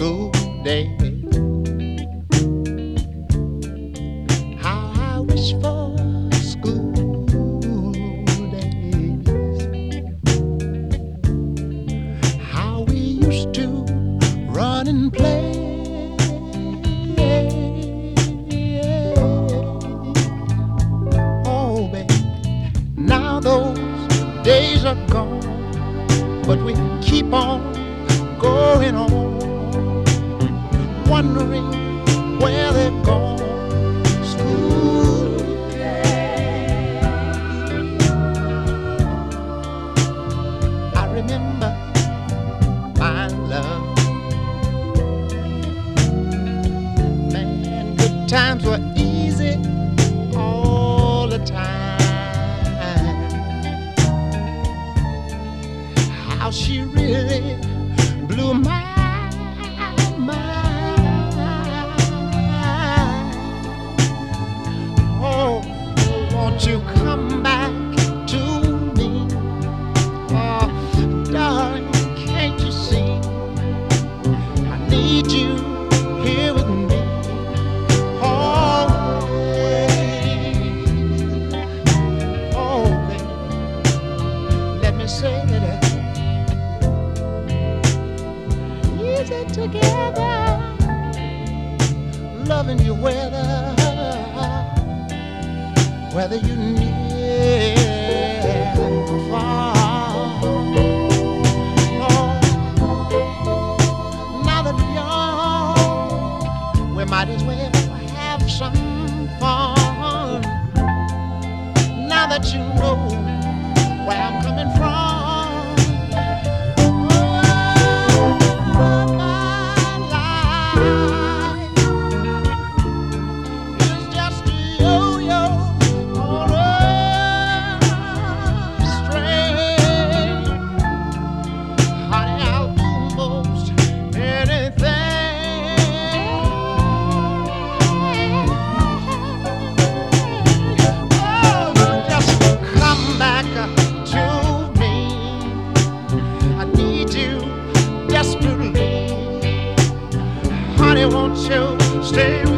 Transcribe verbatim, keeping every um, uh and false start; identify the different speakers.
Speaker 1: school days. How I wish for school days. How we used to run and play. Oh, baby, now those days are gone, but we keep on going on, wondering where they're gone. School days. I remember my love. Man, good times were easy all the time. How she really blew my mind. Oh, won't you come back to me? Oh, darling, can't you see? I need you here with me always. Oh, baby, let me say that easy together, loving you whether whether you near or far. Oh, now that we're young, we might as well have some fun. Now that you know where I'm coming from. Honey, won't you stay